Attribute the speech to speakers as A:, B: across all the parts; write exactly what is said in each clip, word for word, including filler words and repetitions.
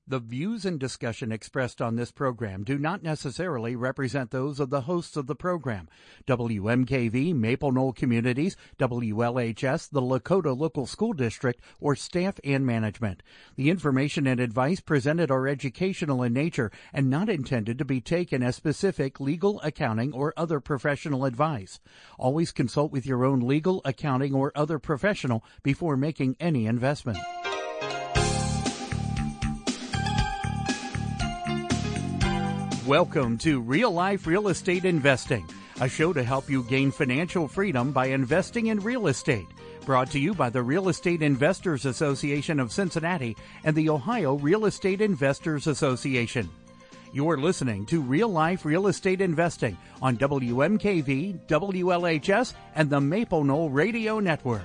A: The views and discussion expressed on this program do not necessarily represent those of the hosts of the program. W M K V, Maple Knoll Communities, W L H S, the Lakota Local School District, or staff and management. The information and advice presented are educational in nature and not intended to be taken as specific legal, accounting, or other professional advice. Always consult with your own legal, accounting, or other professional before making any investment. Welcome to Real Life Real Estate Investing, a show to help you gain financial freedom by investing in real estate. Brought to you by the Real Estate Investors Association of Cincinnati and the Ohio Real Estate Investors Association. You're listening to Real Life Real Estate Investing on W M K V, W L H S, and the Maple Knoll Radio Network.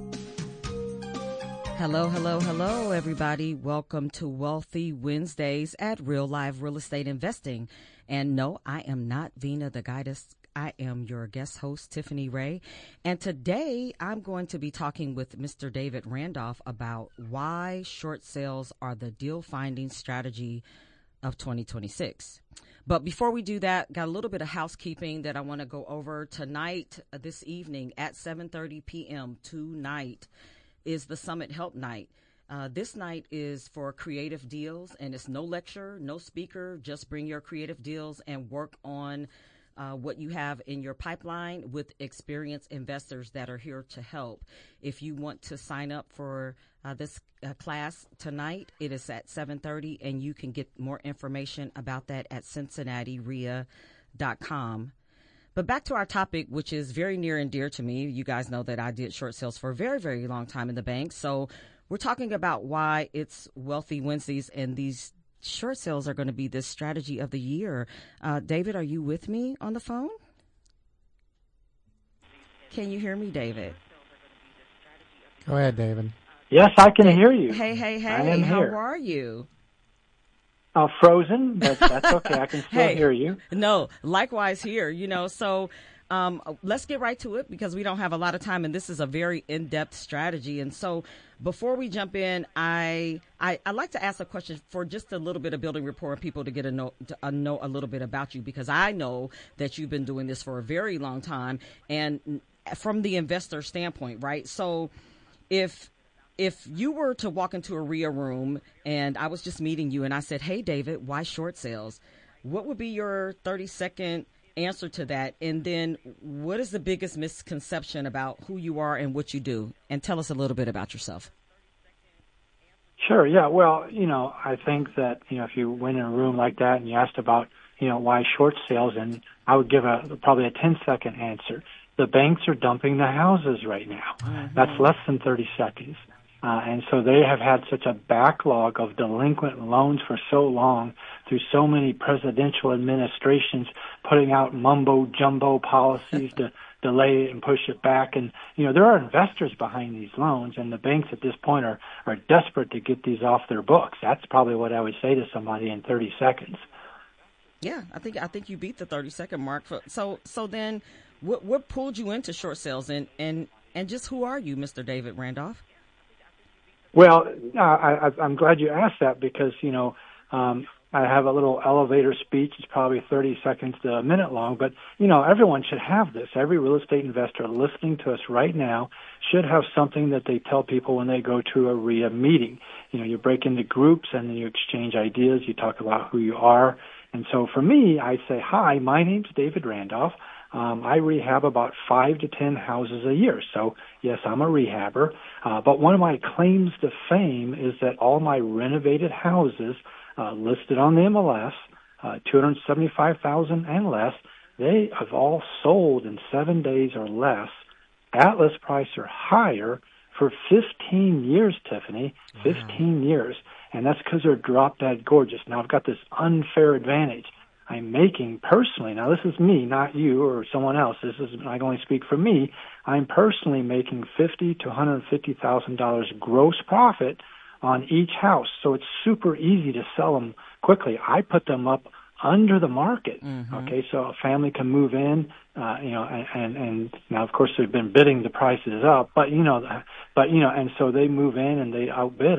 B: Hello, hello, hello, everybody. Welcome to Wealthy Wednesdays at Real Life Real Estate Investing. And no, I am not Vina the Guidess. I am your guest host, Tiffany Ray. And today I'm going to be talking with Mister David Randolph about why short sales are the deal finding strategy of twenty twenty-six. But before we do that, got a little bit of housekeeping that I want to go over tonight, uh, this evening at seven thirty p.m. tonight is the Summit Help Night. Uh, this night is for creative deals, and it's no lecture, no speaker. Just bring your creative deals and work on uh, what you have in your pipeline with experienced investors that are here to help. If you want to sign up for uh, this uh, class tonight, it is at seven thirty, and you can get more information about that at cincinnati R E A dot com. But back to our topic, which is very near and dear to me. You guys know that I did short sales for a very, very long time in the bank. So we're talking about why it's Wealthy Wednesdays, and these short sales are going to be this strategy of the year. Uh, David, are you with me on the phone? Can you hear me, David?
C: Go ahead, David.
D: Yes, I can hear you.
B: Hey, hey, hey.
D: I am
B: How
D: here.
B: are you?
D: Uh, frozen, but that's okay. I can still
B: Hey,
D: hear you.
B: No, likewise here, you know, so um, let's get right to it because we don't have a lot of time, and this is a very in-depth strategy. And so before we jump in, I, I, I like to ask a question for just a little bit of building rapport and people to get a know, to, uh, know a little bit about you, because I know that you've been doing this for a very long time, and from the investor standpoint, right? So if If you were to walk into a R E I A room and I was just meeting you and I said, hey, David, why short sales? What would be your thirty second answer to that? And then what is the biggest misconception about who you are and what you do? And tell us a little bit about yourself.
D: Sure, yeah. Well, you know, I think that, you know, if you went in a room like that and you asked about, you know, why short sales, and I would give a probably a ten second answer. The banks are dumping the houses right now. Mm-hmm. That's less than thirty seconds. Uh, and so they have had such a backlog of delinquent loans for so long through so many presidential administrations putting out mumbo-jumbo policies to delay it and push it back. And, you know, there are investors behind these loans, and the banks at this point are, are desperate to get these off their books. That's probably what I would say to somebody in thirty seconds.
B: Yeah, I think I think you beat the thirty second mark. So so then what, what pulled you into short sales, and, and, and just who are you, Mister David Randolph?
D: Well, uh, I, I'm glad you asked that because, you know, um, I have a little elevator speech. It's probably thirty seconds to a minute long, but, you know, everyone should have this. Every real estate investor listening to us right now should have something that they tell people when they go to a R E I A meeting. You know, you break into groups and then you exchange ideas. You talk about who you are. And so for me, I say, hi, my name's David Randolph. Um, I rehab about five to ten houses a year. So, yes, I'm a rehabber. Uh, but one of my claims to fame is that all my renovated houses uh, listed on the M L S, uh, two hundred seventy-five thousand dollars and less, they have all sold in seven days or less at list price or higher for fifteen years, Tiffany, fifteen wow. years. And that's because they're drop dead gorgeous. Now, I've got this unfair advantage. I'm making personally, now this is me, not you or someone else. This is, I can only speak for me. I'm personally making fifty thousand to one hundred fifty thousand dollars gross profit on each house. So it's super easy to sell them quickly. I put them up under the market. Mm-hmm. Okay, so a family can move in, uh, you know, and, and, and now of course they've been bidding the prices up, but you know, but you know, and so they move in and they outbid it.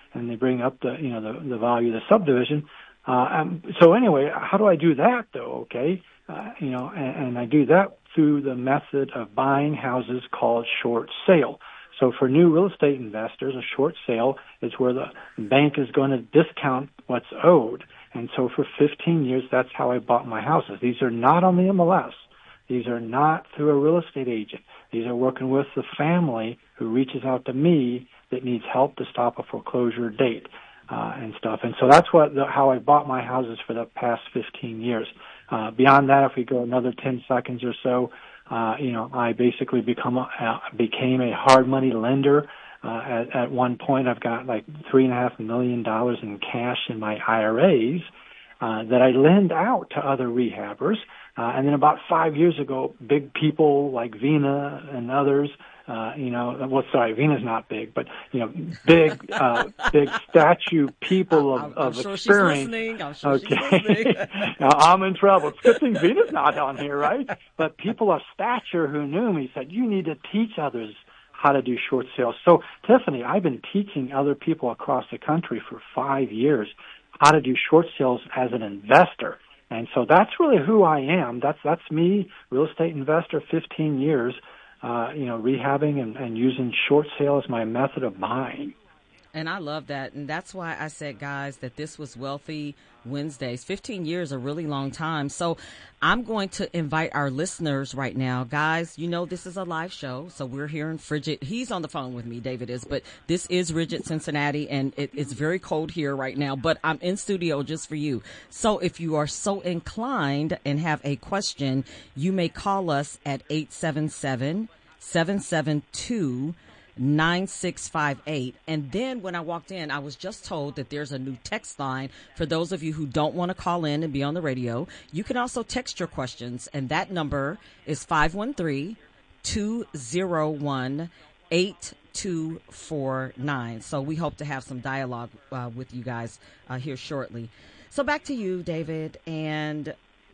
D: and they bring up the, you know, the, the value of the subdivision. Uh, um, so anyway, how do I do that though? Okay. Uh, you know, and, and I do that through the method of buying houses called short sale. So for new real estate investors, a short sale is where the bank is going to discount what's owed. And so for fifteen years, that's how I bought my houses. These are not on the M L S. These are not through a real estate agent. These are working with the family who reaches out to me that needs help to stop a foreclosure date uh, and stuff. And so that's what the, how I bought my houses for the past fifteen years. Uh, beyond that, if we go another ten seconds or so, uh, you know, I basically become a, uh, became a hard money lender. Uh, at, at one point, I've got like three and a half million dollars in cash in my I R As uh, that I lend out to other rehabbers. Uh, and then about five years ago, big people like Vina and others, uh, you know, well, sorry, Vina's not big, but, you know, big, uh, big statue people of,
B: I'm,
D: of
B: I'm sure
D: experience.
B: She's listening. I'm sure
D: okay.
B: she's listening.
D: Now, I'm in trouble. It's a good thing Vina's not on here, right? But people of stature who knew me said, you need to teach others how to do short sales. So, Tiffany, I've been teaching other people across the country for five years how to do short sales as an investor. And so that's really who I am. That's that's me, real estate investor, fifteen years, uh, you know, rehabbing and, and using short sale as my method of buying.
B: And I love that. And that's why I said, guys, that this was Wealthy Wednesdays. fifteen years, a really long time. So I'm going to invite our listeners right now. Guys, you know this is a live show. So we're here in Frigid. He's on the phone with me, David is. But this is Frigid, Cincinnati, and it, it's very cold here right now. But I'm in studio just for you. So if you are so inclined and have a question, you may call us at eight seven seven, seven seven two, nine six five eight. And then when I walked in, I was just told that there's a new text line for those of you who don't want to call in and be on the radio. You can also text your questions, and that number is five one three, two zero one, eight two four nine. So we hope to have some dialogue uh, with you guys uh, here shortly. So back to you, David. And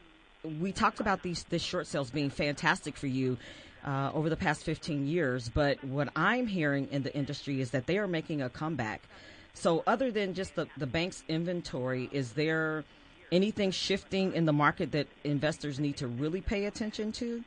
B: we talked about these this short sales being fantastic for you Uh, over the past fifteen years. But what I'm hearing in the industry is that they are making a comeback. So other than just the, the bank's inventory, is there anything shifting in the market that investors need to really pay attention to?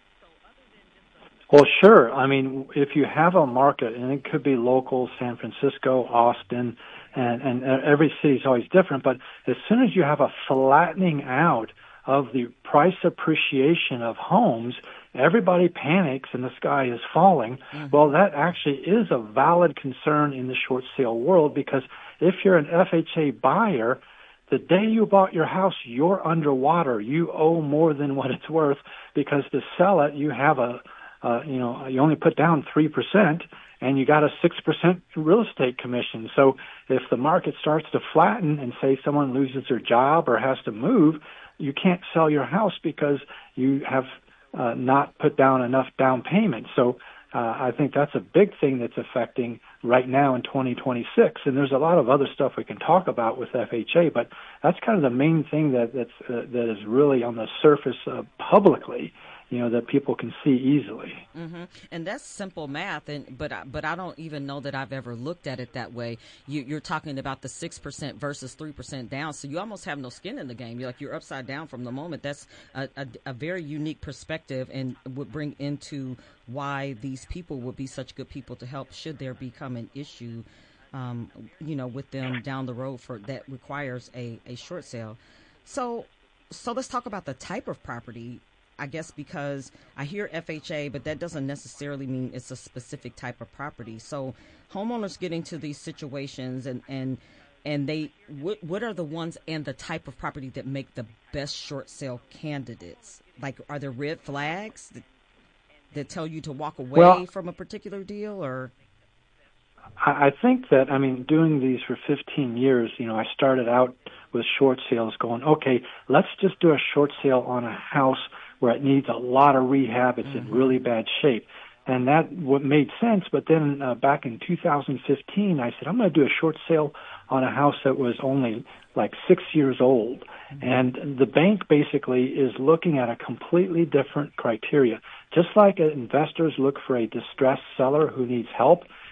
D: Well, sure. I mean, if you have a market, and it could be local, San Francisco, Austin, and, and every city is always different, but as soon as you have a flattening out of the price appreciation of homes, everybody panics and the sky is falling. Mm-hmm. Well, that actually is a valid concern in the short sale world, because if you're an F H A buyer, the day you bought your house, you're underwater. You owe more than what it's worth, because to sell it, you have a, uh, you know, you only put down three percent and you got a six percent real estate commission. So if the market starts to flatten and say someone loses their job or has to move, you can't sell your house because you have uh, not put down enough down payment. So uh, I think that's a big thing that's affecting right now in twenty twenty-six. And there's a lot of other stuff we can talk about with F H A, but that's kind of the main thing that that's, uh, that is really on the surface uh, publicly, you know, that people can see easily.
B: Mm-hmm. And that's simple math, and but I, but I don't even know that I've ever looked at it that way. You, you're talking about the six percent versus three percent down, so you almost have no skin in the game. You're like you're upside down from the moment. That's a, a, a very unique perspective, and would bring into why these people would be such good people to help should there become an issue, um, you know, with them down the road for that requires a, a short sale. So, so let's talk about the type of property. I guess because I hear F H A, but that doesn't necessarily mean it's a specific type of property. So homeowners get into these situations, and, and, and they, what, what are the ones and the type of property that make the best short sale candidates? Like, are there red flags that, that tell you to walk away
D: well,
B: from a particular deal, or?
D: I think that, I mean, doing these for fifteen years, you know, I started out with short sales going, okay, let's just do a short sale on a house where it needs a lot of rehab. It's mm-hmm. in really bad shape. And that what made sense. But then uh, back in two thousand fifteen, I said, I'm going to do a short sale on a house that was only like six years old. Mm-hmm. And the bank basically is looking at a completely different criteria. Just like investors look for a distressed seller who needs help,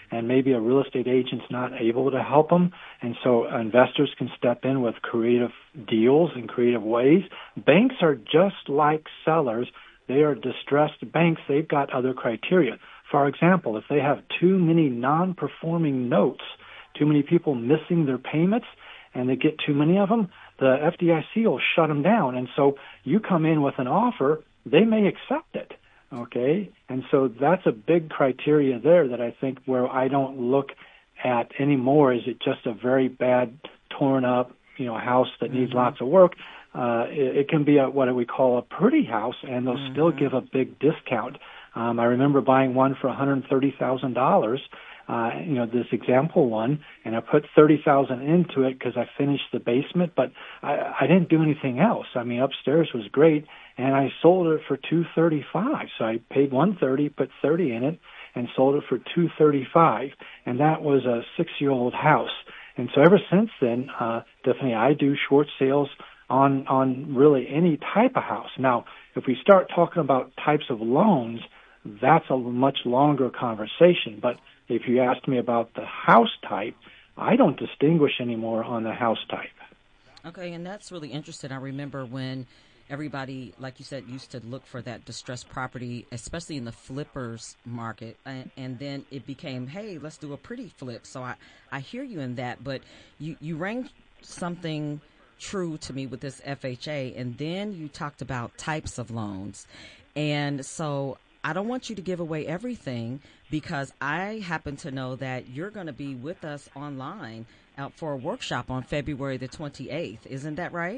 D: and maybe a real estate agent's not able to help them. And so investors can step in with creative deals and creative ways. Banks are just like sellers. They are distressed banks. They've got other criteria. For example, if they have too many non-performing notes, too many people missing their payments, and they get too many of them, the F D I C will shut them down. And so you come in with an offer, they may accept it, okay? And so that's a big criteria there that I think where I don't look at anymore. Is it just a very bad, torn up, you know, house that needs mm-hmm. lots of work? Uh, it, it can be a, what we call a pretty house, and they'll mm-hmm. still give a big discount. Um, I remember buying one for one hundred thirty thousand dollars. Uh, you know, this example one, and I put thirty thousand into it because I finished the basement, but I, I didn't do anything else. I mean, upstairs was great, and I sold it for two thirty-five. So I paid one thirty, put thirty in it, and sold it for two thirty-five. And that was a six-year-old house. And so ever since then, uh, definitely I do short sales on on really any type of house. Now, if we start talking about types of loans, that's a much longer conversation. But if you asked me about the house type, I don't distinguish anymore on the house type.
B: Okay, and that's really interesting. I remember when everybody, like you said, used to look for that distressed property, especially in the flippers market. And, and then it became, hey, let's do a pretty flip. So I, I hear you in that, but you, you rang something true to me with this F H A, and then you talked about types of loans. And so I don't want you to give away everything, because I happen to know that you're going to be with us online out for a workshop on February the twenty-eighth. Isn't that right?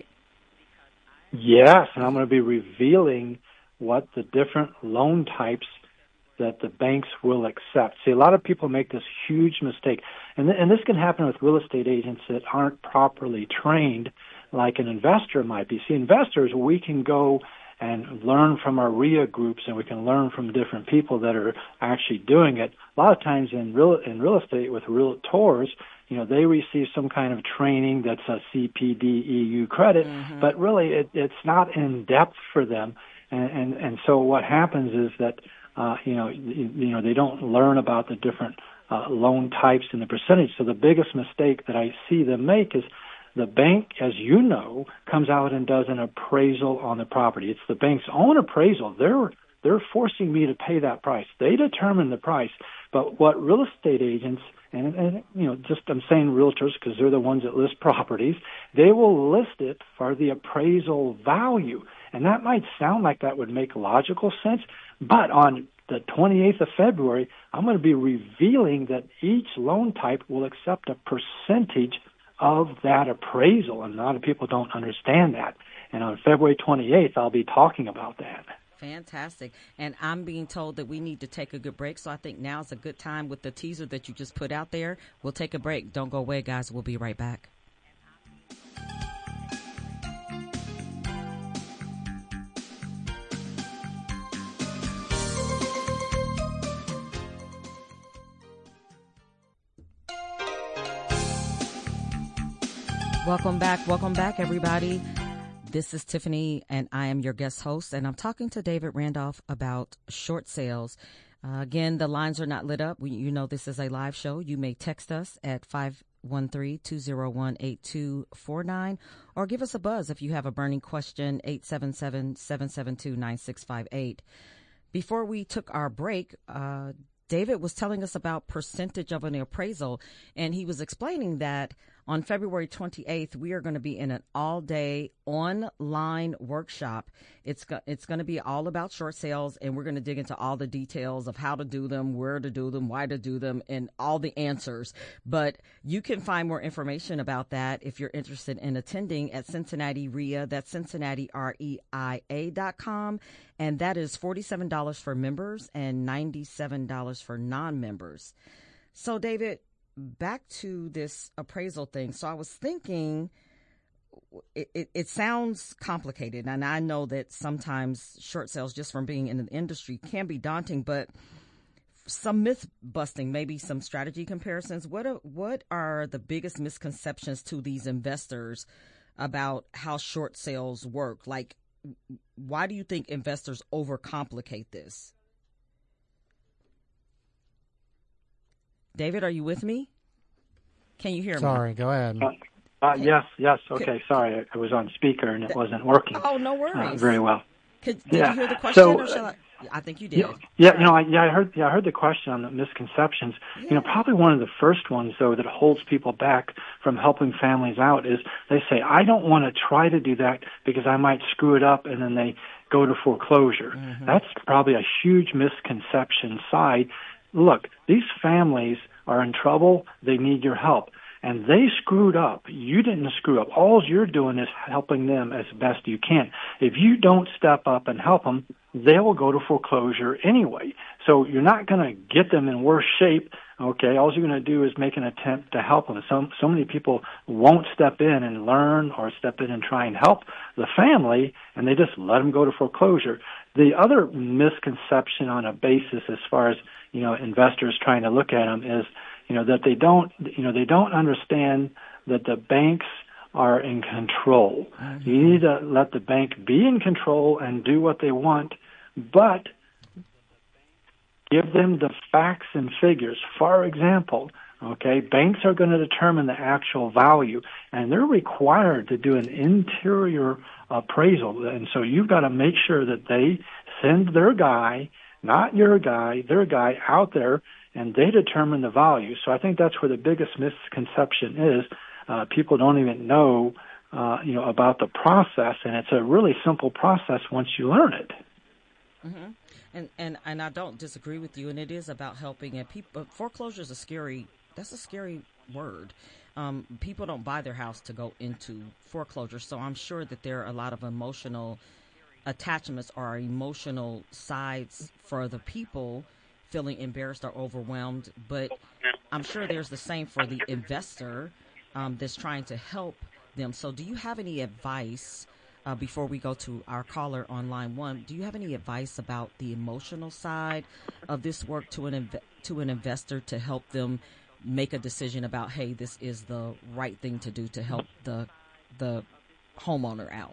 D: Yes, and I'm going to be revealing what the different loan types that the banks will accept. See, a lot of people make this huge mistake, and, th- and this can happen with real estate agents that aren't properly trained like an investor might be. See, investors, we can go and learn from our R I A groups, and we can learn from different people that are actually doing it. A lot of times in real in real estate with realtors, you know, they receive some kind of training that's a C P D E U credit, mm-hmm. but really it, it's not in depth for them. And, and, and so what happens is that, uh, you know, you, you know, they don't learn about the different uh, loan types and the percentage. So the biggest mistake that I see them make is the bank, as you know, comes out and does an appraisal on the property. It's the bank's own appraisal. They're they're forcing me to pay that price. They determine the price. But what real estate agents, and, and you know, just I'm saying realtors because they're the ones that list properties, they will list it for the appraisal value. And that might sound like that would make logical sense, but on the twenty-eighth of February, I'm going to be revealing that each loan type will accept a percentage of that appraisal, and a lot of people don't understand that. And on February twenty-eighth, I'll be talking about that.
B: Fantastic. And I'm being told that we need to take a good break, so I think now's a good time with the teaser that you just put out there. We'll take a break. Don't go away, guys. We'll be right back. Welcome back. Welcome back, everybody. This is Tiffany, and I am your guest host, and I'm talking to David Randolph about short sales. Uh, again, the lines are not lit up. We, you know this is a live show. You may text us at five one three, two oh one, eight two four nine or give us a buzz if you have a burning question, eight seven seven, seven seven two, nine six five eight. Before we took our break, uh, David was telling us about percentage of an appraisal, and he was explaining that on February twenty-eighth, we are going to be in an all-day online workshop. It's go- it's going to be all about short sales, and we're going to dig into all the details of how to do them, where to do them, why to do them, and all the answers. But you can find more information about that if you're interested in attending at Cincinnati R I A. That's Cincinnati R E I A dot com, and that is forty-seven dollars for members and ninety-seven dollars for non-members. So, David, back to this appraisal thing. So I was thinking, it, it, it sounds complicated, and I know that sometimes short sales, just from being in the industry, can be daunting, but some myth busting, maybe some strategy comparisons. What are, what are the biggest misconceptions to these investors about how short sales work? Like, why do you think investors overcomplicate this? David, are you with me? Can you hear
C: Sorry,
B: me?
C: Sorry, go ahead.
D: Uh, uh, yes, yes. Okay, sorry. I was on speaker and it wasn't working.
B: Oh, no worries.
D: Uh, very well.
B: Could, did
D: yeah.
B: you hear the question,
D: so,
B: or shall I? I think you did.
D: Yeah, yeah
B: right.
D: you know, I, yeah, I heard. Yeah, I heard the question on the misconceptions. Yeah. You know, probably one of the first ones though that holds people back from helping families out is they say, "I don't want to try to do that because I might screw it up," and then they go to foreclosure. Mm-hmm. That's probably a huge misconception side. Look, these families are in trouble. They need your help. And they screwed up. You didn't screw up. All you're doing is helping them as best you can. If you don't step up and help them, they will go to foreclosure anyway. So you're not going to get them in worse shape. Okay, all you're going to do is make an attempt to help them. So, so many people won't step in and learn or step in and try and help the family, and they just let them go to foreclosure. The other misconception on a basis as far as, you know, investors trying to look at them is, you know, that they don't, you know, they don't understand that the banks are in control. Mm-hmm. You need to let the bank be in control and do what they want, but give them the facts and figures. For example, okay, banks are going to determine the actual value, and they're required to do an interior appraisal. And so you've got to make sure that they send their guy, not your guy, their guy out there, and they determine the value. So I think that's where the biggest misconception is. Uh, people don't even know, uh, you know, about the process, and it's a really simple process once you learn it.
B: Mm-hmm. And and and I don't disagree with you. And it is about helping. And people, foreclosure is a scary. That's a scary word. Um, people don't buy their house to go into foreclosure. So I'm sure that there are a lot of emotional attachments or emotional sides for the people feeling embarrassed or overwhelmed. But I'm sure there's the same for the investor um, that's trying to help them. So do you have any advice, uh, before we go to our caller on line one, do you have any advice about the emotional side of this work to an inv- to an investor to help them make a decision about, hey, this is the right thing to do to help the the homeowner out?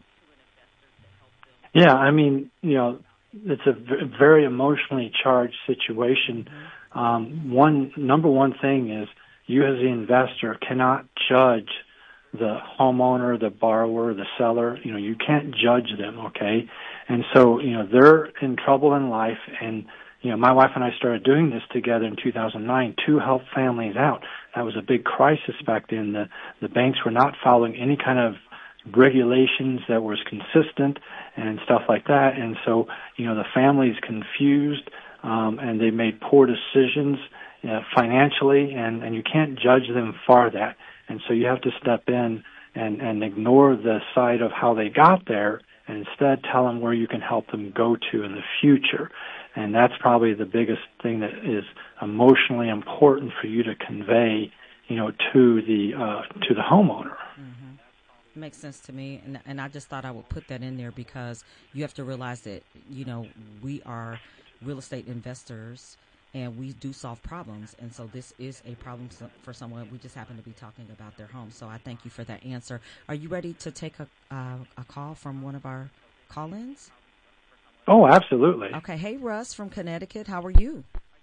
D: Yeah, I mean, you know, it's a very emotionally charged situation. Mm-hmm. Um, one number one thing is you as the investor cannot judge the homeowner, the borrower, the seller. You know, you can't judge them, okay? And so, you know, they're in trouble in life, and, you know, my wife and I started doing this together in two thousand nine to help families out. That was a big crisis back then. The, the banks were not following any kind of regulations that was consistent and stuff like that. And so, you know, the family's confused, um, and they made poor decisions uh, financially, and, and you can't judge them for that. And so you have to step in and, and ignore the side of how they got there and instead tell them where you can help them go to in the future. And that's probably the biggest thing that is emotionally important for you to convey, you know, to the, uh, to the homeowner.
B: Mm-hmm. Makes sense to me, and and I just thought I would put that in there because you have to realize that, you know, we are real estate investors and we do solve problems, and so this is a problem for someone. We just happen to be talking about their home. So I thank you for that answer. Are you ready to take a uh, a call from one of our call-ins?
D: Oh, absolutely.
B: Okay. Hey, Russ from Connecticut. How are you?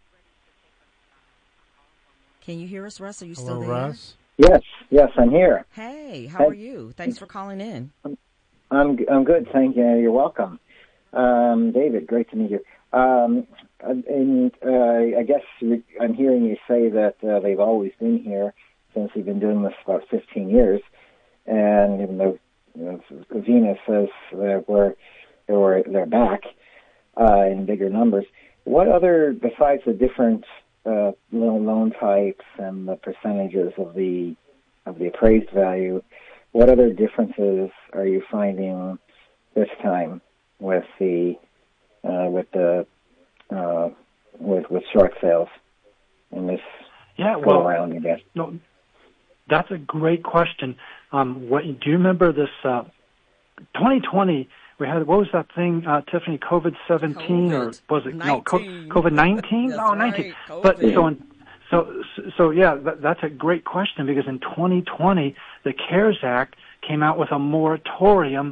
B: Can you hear us, Russ? Are you
C: Hello,
B: still there?
C: Russ?
E: Yes, yes, I'm here.
B: Hey, how
E: hey.
B: are you? Thanks for calling in.
E: I'm I'm good, thank you. You're welcome. Um, David, great to meet you. Um, and uh, I guess I'm hearing you say that uh, they've always been here since you've been doing this about fifteen years. And even though, you know, Venus says that we're, they're, they're back uh, in bigger numbers, what other, besides the different uh, loan types and the percentages of the of the appraised value, what other differences are you finding this time with the uh, with the uh, with with short sales in this
D: yeah,
E: go
D: well,
E: around? I guess.
D: No, that's a great question. Um, what do you remember this? Uh, twenty twenty. We had, what was that thing, uh, Tiffany, COVID seventeen, or was it, no, COVID nineteen? Oh, nineteen. Right, but so, in, so, so yeah, that, that's a great question because in twenty twenty, the CARES Act came out with a moratorium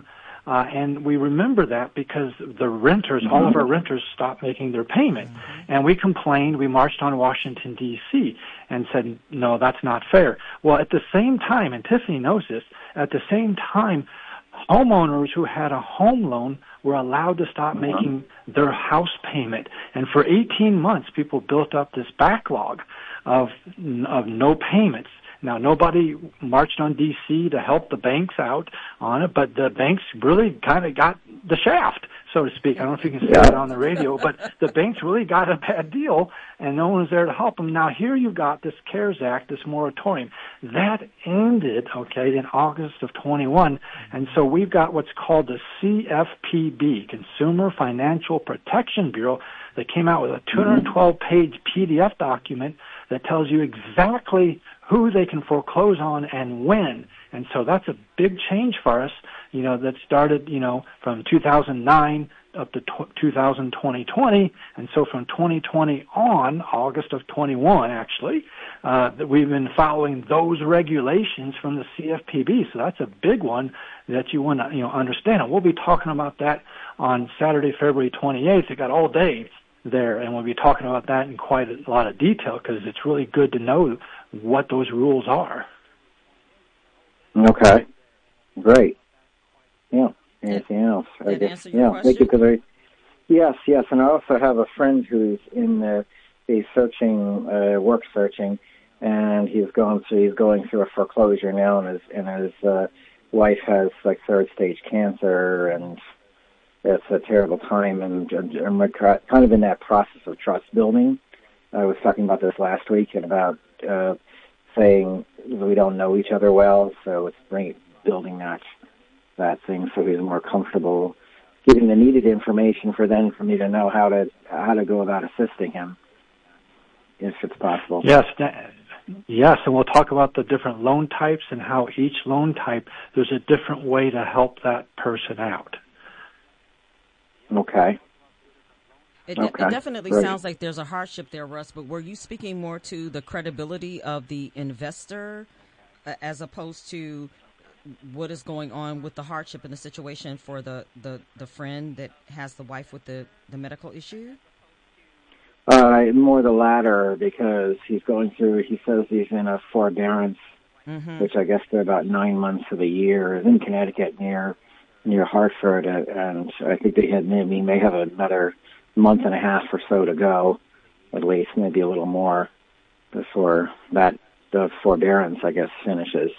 D: Uh, and we remember that because the renters, all of our renters stopped making their payment. Mm-hmm. And we complained, we marched on Washington, D C and said, no, that's not fair. Well, at the same time, and Tiffany knows this, at the same time, homeowners who had a home loan were allowed to stop mm-hmm. making their house payment. And for eighteen months, people built up this backlog of of no payments. Now, nobody marched on D C to help the banks out on it, but the banks really kind of got the shaft, so to speak. I don't know if you can say that on the radio, but the banks really got a bad deal, and no one was there to help them. Now, here you got this CARES Act, this moratorium. That ended, okay, in August of twenty-one, and so we've got what's called the C F P B, Consumer Financial Protection Bureau, that came out with a two hundred twelve page P D F document that tells you exactly who they can foreclose on and when. And so that's a big change for us, you know, that started, you know, from two thousand nine up to two thousand twenty. And so from twenty twenty on, August of twenty-one, actually, uh, that we've been following those regulations from the C F P B. So that's a big one that you want to, you know, understand. And we'll be talking about that on Saturday, February twenty-eighth. You got all day there, and we'll be talking about that in quite a lot of detail because it's really good to know what those rules are.
E: Okay, great. Yeah. Anything else?
B: I guess. Answer your
E: yeah.
B: question?
E: Thank you. Cause I, yes, yes, and I also have a friend who's in the he's searching, uh, work searching, and he's going through he's going through a foreclosure now, and his and his uh, wife has like third stage cancer, and it's a terrible time, and, and, and we're kind of in that process of trust building. I was talking about this last week and about uh, saying we don't know each other well, so it's bring, building that that thing so he's more comfortable giving the needed information for then for me to know how to how to go about assisting him, if it's possible.
D: Yes, yes, and we'll talk about the different loan types and how each loan type, there's a different way to help that person out.
E: Okay.
B: It,
E: okay.
B: it definitely
E: Great.
B: Sounds like there's a hardship there, Russ, but were you speaking more to the credibility of the investor uh, as opposed to what is going on with the hardship in the situation for the, the, the friend that has the wife with the, the medical issue?
E: Uh, more the latter, because he's going through, he says he's in a forbearance, mm-hmm. which I guess they're about nine months of the year, in Connecticut near near Hartford, and I think they had maybe may have another month and a half or so to go, at least, maybe a little more, before that the forbearance, I guess, finishes.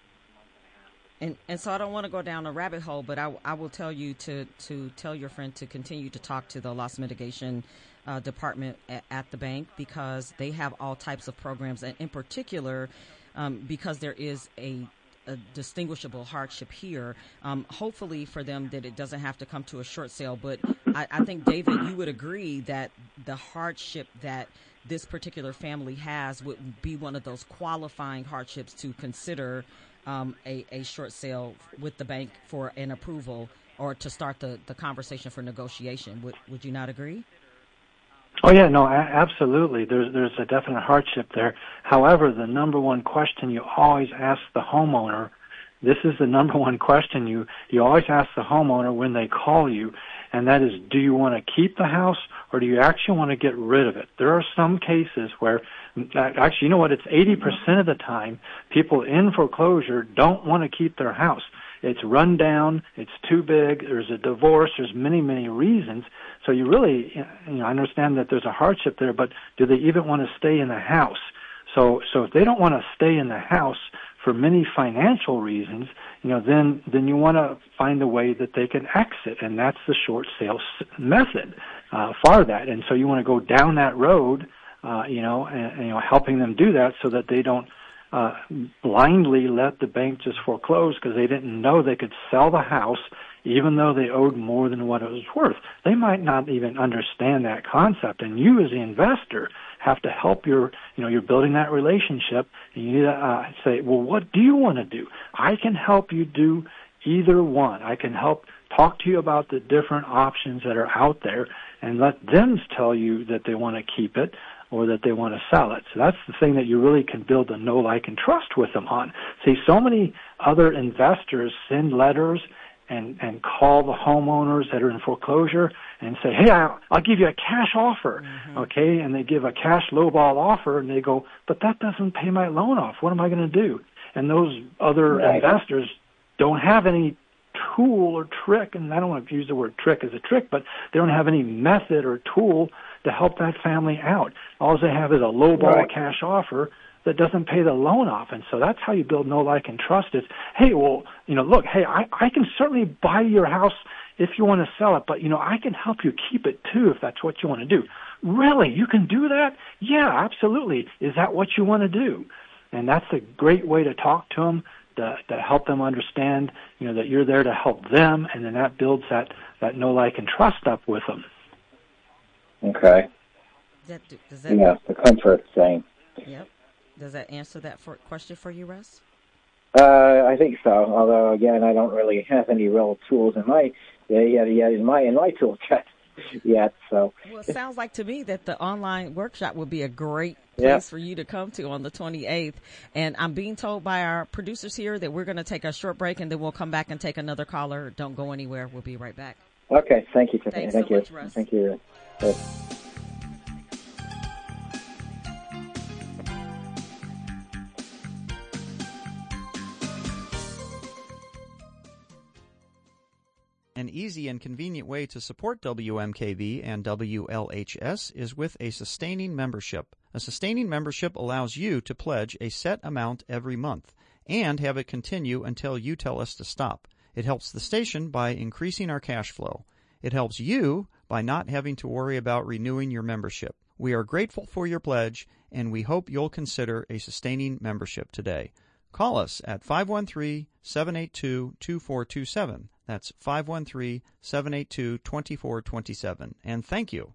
B: And and so I don't want to go down a rabbit hole, but I, I will tell you to, to tell your friend to continue to talk to the loss mitigation uh, department at, at the bank, because they have all types of programs, and in particular, um, because there is a a distinguishable hardship here, um, hopefully for them that it doesn't have to come to a short sale. But I, I think, David, you would agree that the hardship that this particular family has would be one of those qualifying hardships to consider um, a, a short sale with the bank for an approval or to start the, the conversation for negotiation. Would, would you not agree?
D: Oh, yeah, no, a- absolutely. There's there's a definite hardship there. However, the number one question you always ask the homeowner, this is the number one question you, you always ask the homeowner when they call you, and that is, do you want to keep the house or do you actually want to get rid of it? There are some cases where, actually, you know what, it's eighty percent of the time people in foreclosure don't want to keep their house. It's run down, it's too big, there's a divorce, there's many, many reasons. So you really, you know, understand that there's a hardship there, but do they even want to stay in the house? So, so if they don't want to stay in the house for many financial reasons, you know, then, then you want to find a way that they can exit, and that's the short sale method, uh, for that. And so you want to go down that road, uh, you know, and, and, you know, helping them do that so that they don't, Uh, blindly let the bank just foreclose because they didn't know they could sell the house even though they owed more than what it was worth. They might not even understand that concept, and you as the investor have to help your, you know, you're building that relationship, and you need to uh, say, well, what do you want to do? I can help you do either one. I can help talk to you about the different options that are out there and let them tell you that they want to keep it or that they want to sell it. So that's the thing that you really can build a know, like, and trust with them on. See, so many other investors send letters and, and call the homeowners that are in foreclosure and say, hey, I'll, I'll give you a cash offer, mm-hmm. okay? And they give a cash lowball offer, and they go, but that doesn't pay my loan off. What am I going to do? And those other right. investors don't have any tool or trick, and I don't want to use the word trick as a trick, but they don't have any method or tool to help that family out. All they have is a lowball right. cash offer that doesn't pay the loan off. And so that's how you build know, like, and trust is, hey, well, you know, look, hey, I, I can certainly buy your house if you want to sell it, but, you know, I can help you keep it too if that's what you want to do. Really? You can do that? Yeah, absolutely. Is that what you want to do? And that's a great way to talk to them, to, to help them understand, you know, that you're there to help them, and then that builds that, that know, like, and trust up with them.
E: Okay.
B: Does that, does that,
E: yeah, the comfort thing.
B: Yep. Does that answer that for, question for you, Russ?
E: Uh, I think so. Although, again, I don't really have any real tools in my yeah, yeah, yeah in my in my tool chest yet. So.
B: Well, it sounds like to me that the online workshop would be a great place
E: yeah.
B: for you to come to on the twenty-eighth. And I'm being told by our producers here that we're going to take a short break, and then we'll come back and take another caller. Don't go anywhere. We'll be right back.
E: Okay. Thank you, Tiffany.
B: Thanks
E: Thank
B: so
E: you.
B: much, Russ.
E: Thank you. Yes.
F: An easy and convenient way to support W M K V and W L H S is with a sustaining membership. A sustaining membership allows you to pledge a set amount every month and have it continue until you tell us to stop. It helps the station by increasing our cash flow. It helps you by not having to worry about renewing your membership. We are grateful for your pledge, and we hope you'll consider a sustaining membership today. Call us at five one three, seven eight two, two four two seven. That's five one three, seven eight two, two four two seven. And thank you.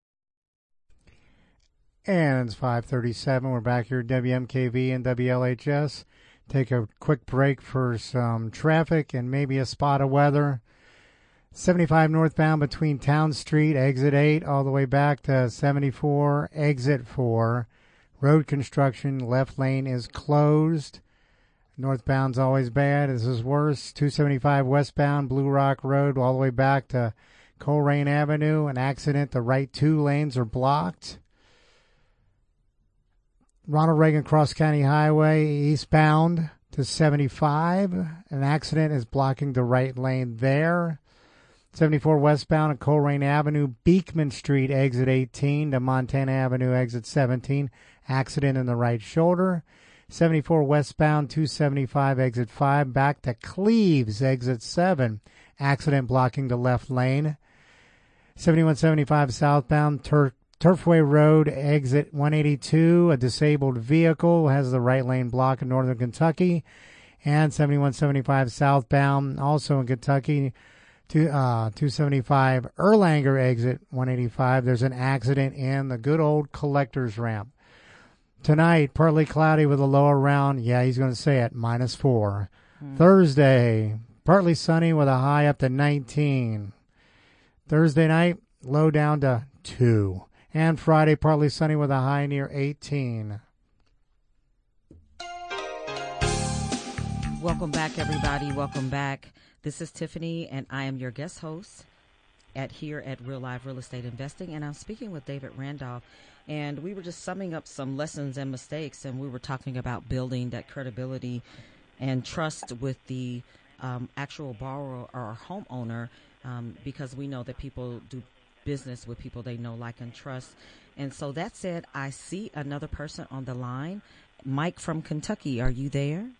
C: And it's five thirty-seven. We're back here at W M K V and W L H S. Take a quick break for some traffic and maybe a spot of weather. seventy-five northbound between Town Street, exit eight, all the way back to seventy-four, exit four. Road construction, left lane is closed. Northbound's always bad. This is worse. two seventy-five westbound, Blue Rock Road, all the way back to Colerain Avenue. An accident. The right two lanes are blocked. Ronald Reagan Cross County Highway, eastbound to seventy-five. An accident is blocking the right lane there. seventy-four westbound at Colerain Avenue, Beekman Street, exit eighteen to Montana Avenue, exit seventeen. Accident in the right shoulder. seventy-four westbound, two seventy-five, exit five, back to Cleves, exit seven. Accident blocking the left lane. seventy-one seventy-five southbound, Tur- Turfway Road, exit one eighty-two. A disabled vehicle has the right lane blocked in northern Kentucky. And seventy-one seventy-five southbound, also in Kentucky, to, uh, two seventy-five Erlanger, exit one eighty-five. There's an accident in the good old collector's ramp. Tonight, partly cloudy with a low around, yeah, he's going to say it, minus four. Hmm. Thursday, partly sunny with a high up to nineteen. Thursday night, low down to two. And Friday, partly sunny with a high near eighteen.
B: Welcome back, everybody. Welcome back. This is Tiffany, and I am your guest host at here at Real Live Real Estate Investing, and I'm speaking with David Randolph. And we were just summing up some lessons and mistakes, and we were talking about building that credibility and trust with the um, actual borrower or homeowner, um, because we know that people do business with people they know, like, and trust. And so that said, I see another person on the line. Mike from Kentucky, are you there?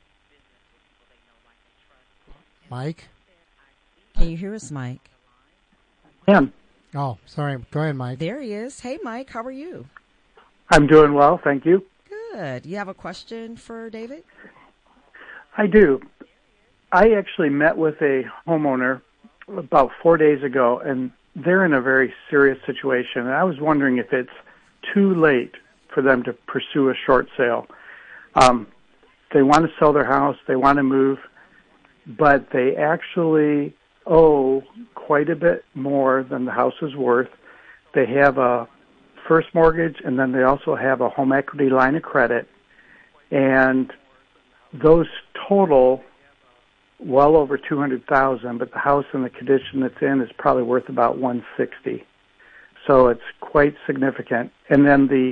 C: Mike?
B: Can you hear us, Mike?
D: Yeah.
C: Oh, sorry. Go ahead, Mike.
B: There he is. Hey, Mike, how are you?
D: I'm doing well, thank you.
B: Good. You have a question for David?
D: I do. I actually met with a homeowner about four days ago, and they're in a very serious situation. And I was wondering if it's too late for them to pursue a short sale. Um, they want to sell their house, they want to move, but they actually owe quite a bit more than the house is worth. They have a first mortgage, and then they also have a home equity line of credit, and those total
G: well over two hundred thousand dollars, but the house in the condition it's in is probably worth about one hundred sixty thousand dollars. So it's quite significant. And then the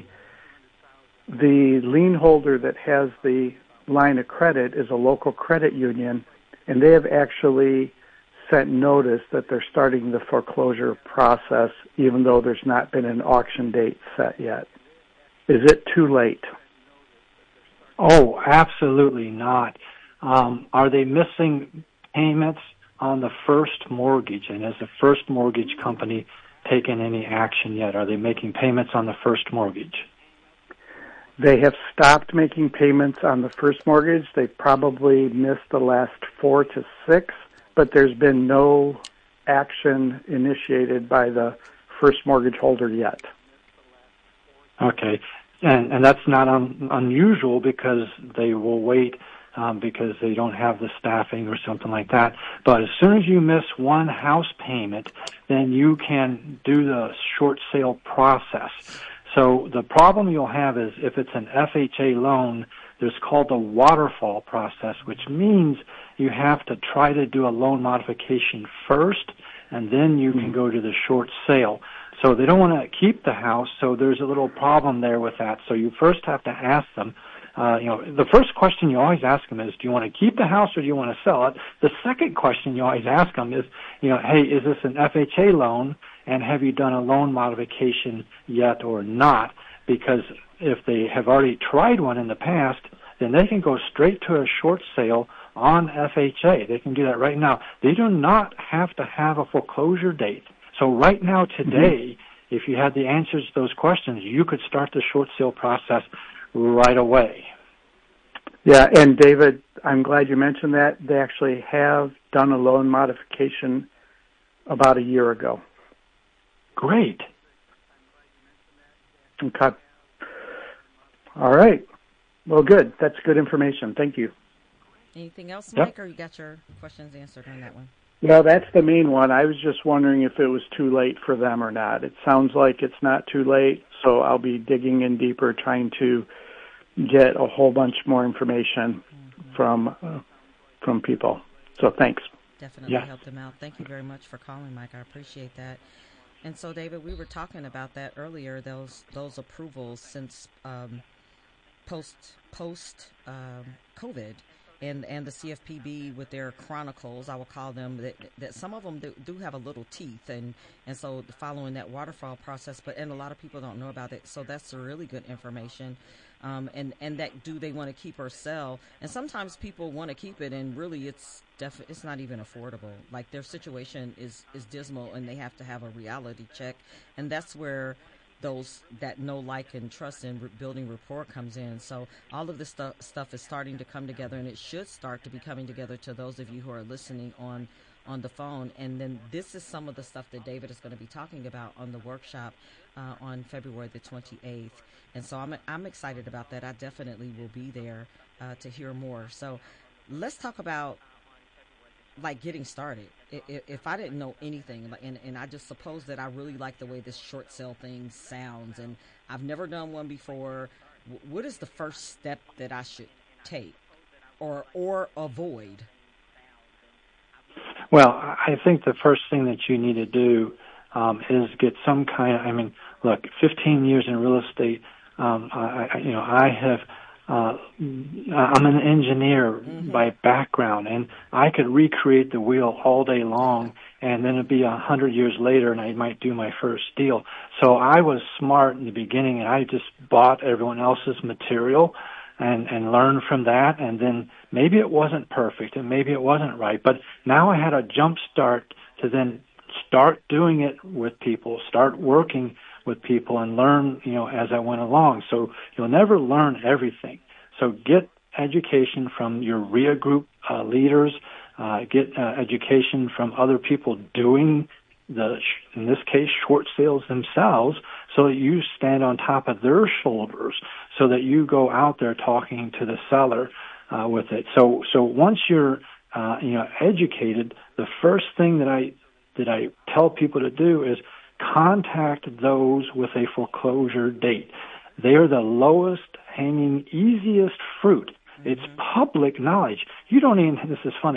G: the lien holder that has the line of credit is a local credit union, and they have actually sent notice that they're starting the foreclosure process, even though there's not been an auction date set yet. Is it too late?
D: Oh, absolutely not. Um, are they missing payments on the first mortgage? And has the first mortgage company taken any action yet? Are they making payments on the first mortgage?
G: They have stopped making payments on the first mortgage. They probably missed the last four to six, but there's been no action initiated by the first mortgage holder yet.
D: Okay. And, and that's not un, unusual because they will wait um, because they don't have the staffing or something like that. But as soon as you miss one house payment, then you can do the short sale process. So the problem you'll have is if it's an F H A loan, there's called the waterfall process, which means you have to try to do a loan modification first, and then you can go to the short sale. So they don't want to keep the house, so there's a little problem there with that. So you first have to ask them, uh, you know, the first question you always ask them is, do you want to keep the house or do you want to sell it? The second question you always ask them is, you know, hey, is this an F H A loan, and have you done a loan modification yet or not? Because if they have already tried one in the past, then they can go straight to a short sale on F H A. They can do that right now. They do not have to have a foreclosure date. So right now, today, mm-hmm. if you had the answers to those questions, you could start the short sale process right away.
G: Yeah, and David, I'm glad you mentioned that. They actually have done a loan modification about a year ago.
D: Great.
G: Okay. All right. Well, good. That's good information. Thank you.
B: Anything else, Mike,
D: yep.
B: or you got your questions answered on that one?
G: No, that's the main one. I was just wondering if it was too late for them or not. It sounds like it's not too late, so I'll be digging in deeper, trying to get a whole bunch more information mm-hmm. from uh, from people. So thanks.
B: Definitely
D: yeah.
B: helped them out. Thank you very much for calling, Mike. I appreciate that. And so, David, we were talking about that earlier. Those those approvals since um, post post um, COVID. And and the C F P B with their chronicles, I will call them, that, that some of them do, do have a little teeth, and, and so following that waterfall process, but and a lot of people don't know about it, so that's really good information. Um, and, and that do they want to keep or sell? And sometimes people want to keep it, and really it's def- it's not even affordable. Like their situation is, is dismal, and they have to have a reality check, and that's where those that know, like, and trust in re- building rapport comes in. So all of this stu- stuff is starting to come together, and it should start to be coming together to those of you who are listening on on the phone. And then this is some of the stuff that David is going to be talking about on the workshop uh, on February the twenty-eighth. And so I'm I'm excited about that. I definitely will be there uh, to hear more. So let's talk about like getting started. If I didn't know anything, and, and I just suppose that I really like the way this short sale thing sounds, and I've never done one before, what is the first step that I should take or or avoid?
D: Well, I think the first thing that you need to do um, is get some kind of, I mean, look, fifteen years in real estate, um, I, I, you know, I have Uh, I'm an engineer mm-hmm. by background, and I could recreate the wheel all day long, and then it'd be a hundred years later, and I might do my first deal. So I was smart in the beginning, and I just bought everyone else's material and, and learned from that, and then maybe it wasn't perfect, and maybe it wasn't right, but now I had a jump start to then start doing it with people, start working with people, and learn, you know, as I went along. So you'll never learn everything. So get education from your R I A group uh, leaders, uh, get uh, education from other people doing the, in this case, short sales themselves, so that you stand on top of their shoulders, so that you go out there talking to the seller uh, with it. So, so once you're, uh, you know, educated, the first thing that I that I tell people to do is contact those with a foreclosure date. They are the lowest hanging, easiest fruit. Mm-hmm. It's public knowledge. You don't even, this is funny,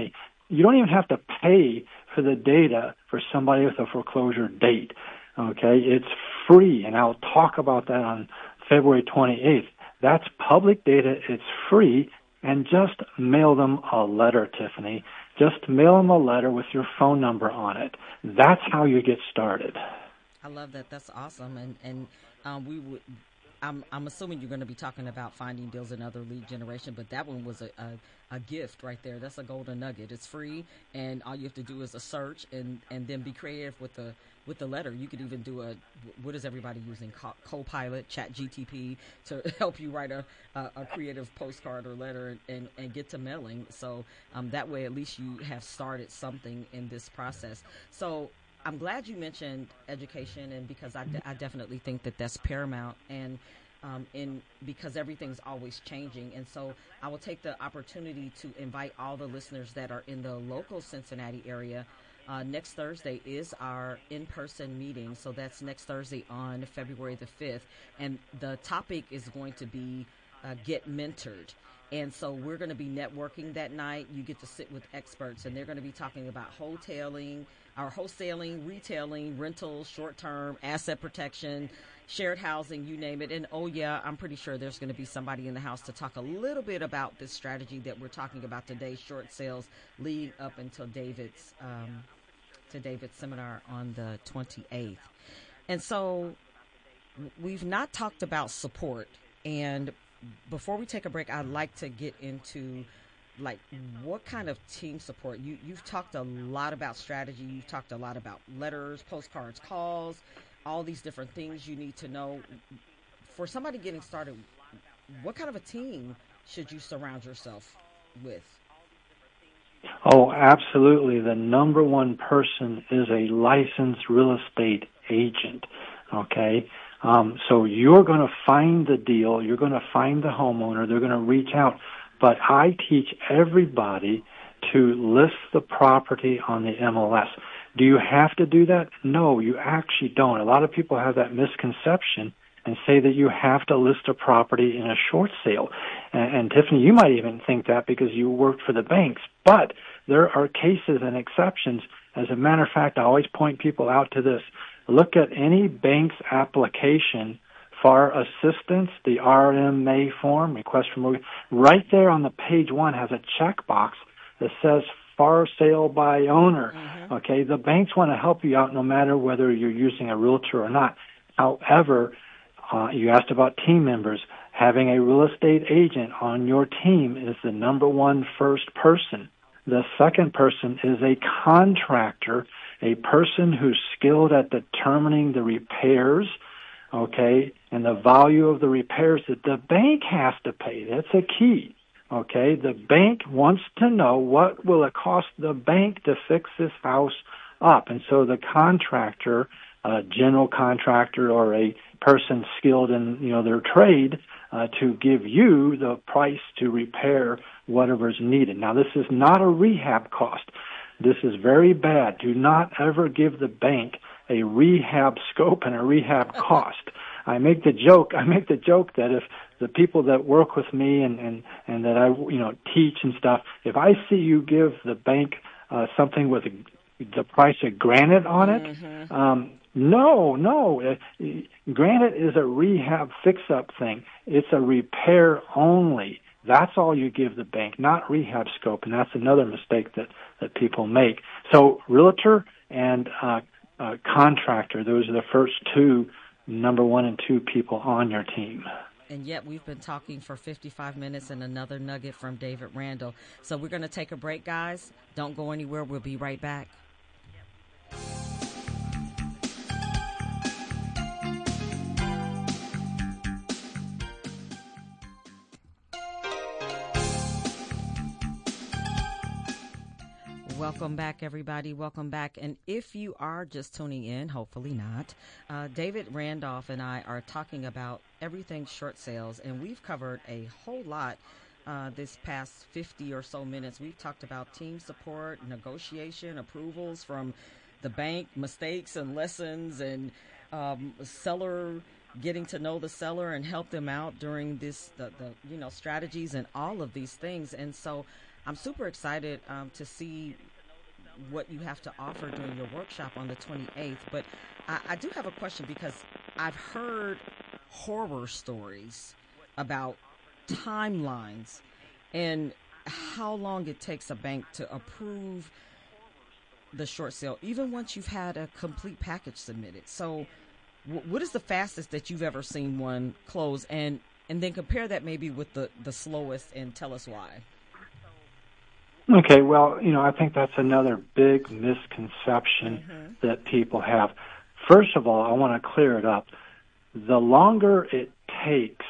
D: you don't even have to pay for the data for somebody with a foreclosure date. Okay, it's free, and I'll talk about that on February twenty-eighth. That's public data. It's free, and just mail them a letter, Tiffany. Just mail them a letter with your phone number on it. That's how you get started.
B: I love that. That's awesome. And and um, we would. I'm I'm assuming you're going to be talking about finding deals and other lead generation, but that one was a, a, a gift right there. That's a golden nugget. It's free, and all you have to do is a search and, and then be creative with the with the letter. You could even do a what is everybody using? Copilot, Chat G T P to help you write a, a, a creative postcard or letter and, and get to mailing. So um, that way, at least you have started something in this process. So I'm glad you mentioned education, and because I, de- I definitely think that that's paramount, and um, in because everything's always changing. And so I will take the opportunity to invite all the listeners that are in the local Cincinnati area. Uh, next Thursday is our in-person meeting, so that's next Thursday on February the fifth, and the topic is going to be uh, Get Mentored. And so we're going to be networking that night. You get to sit with experts, and they're going to be talking about wholesaling, our wholesaling, retailing, rentals, short-term, asset protection, shared housing, you name it. And, oh, yeah, I'm pretty sure there's going to be somebody in the house to talk a little bit about this strategy that we're talking about today, short sales, leading up until David's um, to David's seminar on the twenty-eighth. And so we've not talked about support. And before we take a break, I'd like to get into like what kind of team support. You, you've talked a lot about strategy. You've talked a lot about letters, postcards, calls, all these different things you need to know. For somebody getting started, what kind of a team should you surround yourself with?
D: Oh, absolutely. The number one person is a licensed real estate agent, okay? Um, so you're going to find the deal. You're going to find the homeowner. They're going to reach out. But I teach everybody to list the property on the M L S. Do you have to do that? No, you actually don't. A lot of people have that misconception and say that you have to list a property in a short sale. And, and Tiffany, you might even think that because you worked for the banks. But there are cases and exceptions. As a matter of fact, I always point people out to this. Look at any bank's application for assistance, the R M A form, request for mortgage. Right there on the page one has a checkbox that says for sale by owner. Mm-hmm. Okay, the banks want to help you out no matter whether you're using a realtor or not. However, uh, you asked about team members. Having a real estate agent on your team is the number one first person. The second person is a contractor, a person who's skilled at determining the repairs, okay, and the value of the repairs that the bank has to pay. That's a key, okay? The bank wants to know what will it cost the bank to fix this house up. And so the contractor, a general contractor or a person skilled in, you know, their trade, uh, to give you the price to repair whatever's needed. Now, this is not a rehab cost. This is very bad. Do not ever give the bank a rehab scope and a rehab cost. I make the joke, I make the joke that if the people that work with me and, and, and that I, you know, teach and stuff, if I see you give the bank uh, something with a, the price of granite on it, mm-hmm. um, no, no. Uh, granite is a rehab fix-up thing. It's a repair only. That's all you give the bank, not rehab scope, and that's another mistake that, that people make. So realtor and uh, uh, contractor, those are the first two, number one and two people on your team.
B: And yet we've been talking for fifty-five minutes and another nugget from David Randall. So we're going to take a break, guys. Don't go anywhere. We'll be right back. Welcome back, everybody. Welcome back. And if you are just tuning in, hopefully not, uh, David Randolph and I are talking about everything short sales, and we've covered a whole lot uh, this past fifty or so minutes. We've talked about team support, negotiation, approvals from the bank, mistakes and lessons, and um, seller getting to know the seller and help them out during this, the, the you know, strategies and all of these things. And so I'm super excited um, to see what you have to offer during your workshop on the twenty-eighth. But I, I do have a question because I've heard horror stories about timelines and how long it takes a bank to approve the short sale, even once you've had a complete package submitted. So w- what is the fastest that you've ever seen one close? And, and then compare that maybe with the, the slowest and tell us why.
D: Okay, well, you know, I think that's another big misconception mm-hmm. that people have. First of all, I want to clear it up. The longer it takes,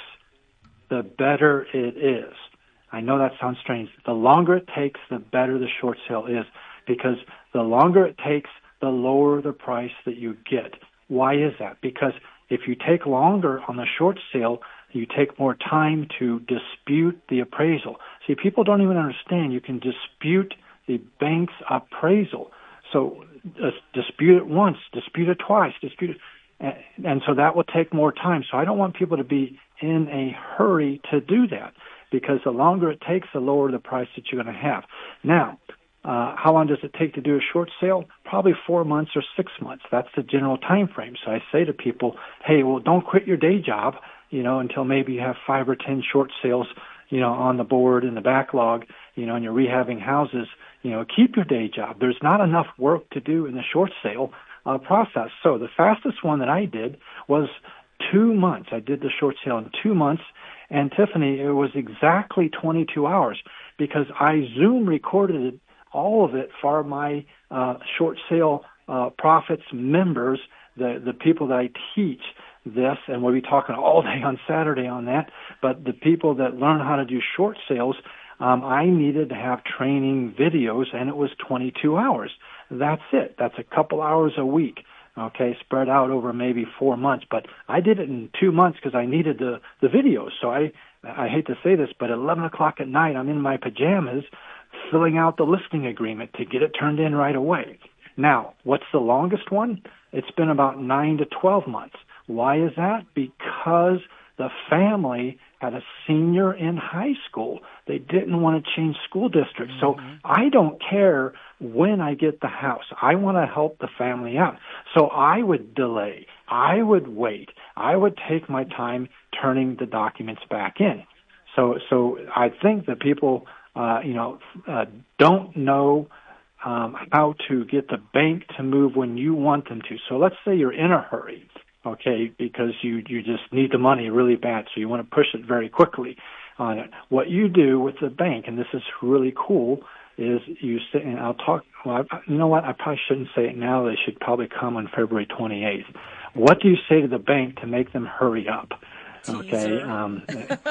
D: the better it is. I know that sounds strange. The longer it takes, the better the short sale is, because the longer it takes, the lower the price that you get. Why is that? Because if you take longer on the short sale, you take more time to dispute the appraisal. See, people don't even understand you can dispute the bank's appraisal. So uh, dispute it once, dispute it twice, dispute it, and, and so that will take more time. So I don't want people to be in a hurry to do that, because the longer it takes, the lower the price that you're going to have. Now, uh, how long does it take to do a short sale? Probably four months or six months. That's the general time frame. So I say to people, hey, well, don't quit your day job, you know, until maybe you have five or ten short sales, you know, on the board in the backlog, you know, and you're rehabbing houses. You know, keep your day job. There's not enough work to do in the short sale uh, process. So the fastest one that I did was two months. I did the short sale in two months. And Tiffany, it was exactly twenty-two hours because I Zoom recorded all of it for my uh, short sale uh, profits members, the, the people that I teach this, and we'll be talking all day on Saturday on that, but the people that learn how to do short sales, um, I needed to have training videos, and it was twenty-two hours. That's it. That's a couple hours a week. Okay, spread out over maybe four months, but I did it in two months because I needed the, the videos. So I, I hate to say this, but at eleven o'clock at night, I'm in my pajamas filling out the listing agreement to get it turned in right away. Now, what's the longest one? It's been about nine to twelve months. Why is that? Because the family had a senior in high school. They didn't want to change school districts. Mm-hmm. So I don't care when I get the house. I want to help the family out. So I would delay. I would wait. I would take my time turning the documents back in. So, so I think that people, uh, you know, uh, don't know um, how to get the bank to move when you want them to. So let's say you're in a hurry. Okay, because you, you just need the money really bad, so you want to push it very quickly on it. What you do with the bank, and this is really cool, is you say, and I'll talk, well, I, you know what, I probably shouldn't say it now. They should probably come on February twenty-eighth. What do you say to the bank to make them hurry up? Okay. Um,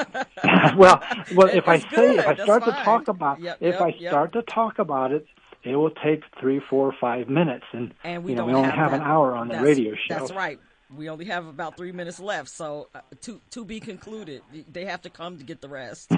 D: well, well, if I say,
B: good.
D: if I
B: That's
D: start
B: fine.
D: to talk about,
B: yep,
D: if
B: yep,
D: I
B: yep.
D: start to talk about it, it will take three, four, five minutes, and,
B: and we
D: you know,
B: don't
D: we only
B: have,
D: have
B: that.
D: an hour on the
B: that's,
D: radio show.
B: That's right. We only have about three minutes left, so uh, to to be concluded. They have to come to get the rest.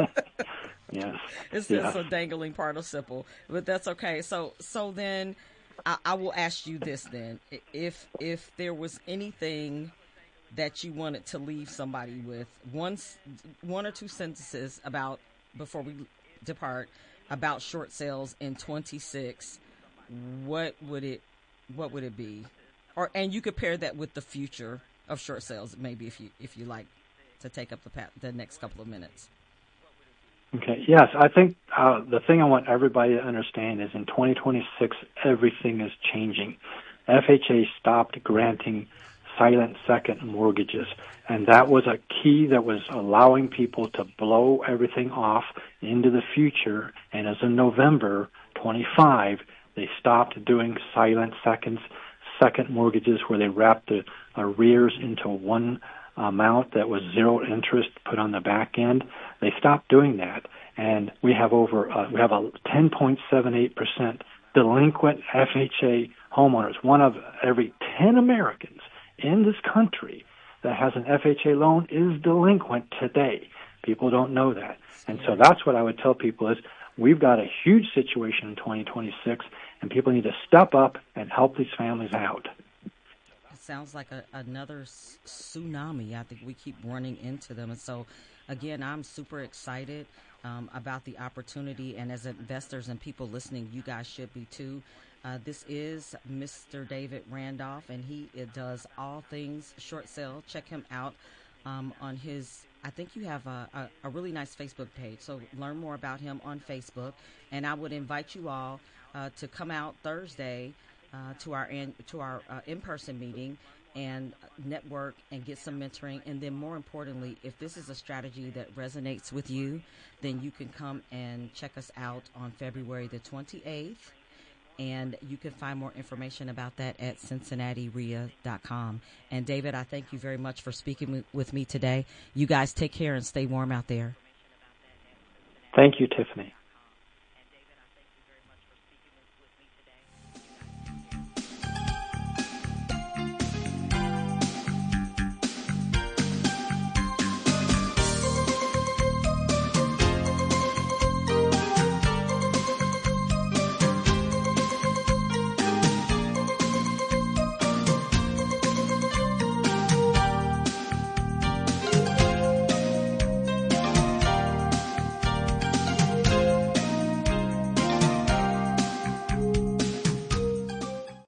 D: Yes,
B: it's
D: yes.
B: just a dangling participle, but that's okay. So so then, I, I will ask you this then: if if there was anything that you wanted to leave somebody with, one one or two sentences about before we depart about short sales in twenty-six, what would it what would it be? Or, and you could pair that with the future of short sales, maybe if you if you like to take up the pa- the next couple of minutes.
D: Okay. Yes, I think uh, the thing I want everybody to understand is in twenty twenty-six, everything is changing. F H A stopped granting silent second mortgages, and that was a key that was allowing people to blow everything off into the future. And as of November twenty-fifth, they stopped doing silent seconds. second mortgages where they wrapped the arrears into one amount that was zero interest put on the back end. They stopped doing that, and we have over uh, we have a ten point seven eight percent delinquent F H A homeowners. One of every ten Americans in this country that has an F H A loan is delinquent today. People don't know that, and so that's what I would tell people is we've got a huge situation in twenty twenty-six, and people need to step up and help these families out.
B: It sounds like a, another tsunami. I think we keep running into them. And so, again, I'm super excited um, about the opportunity. And as investors and people listening, you guys should be too. Uh, this is Mister David Randolph, and he it does all things short sale. Check him out um, on his, I think you have a, a, a really nice Facebook page. So learn more about him on Facebook. And I would invite you all uh, to come out Thursday uh, to our in, to our uh, in-person meeting and network and get some mentoring. And then more importantly, if this is a strategy that resonates with you, then you can come and check us out on February the twenty-eighth. And you can find more information about that at cincinnati R I A dot com. And David, I thank you very much for speaking with me today. You guys take care and stay warm out there.
D: Thank you, Tiffany.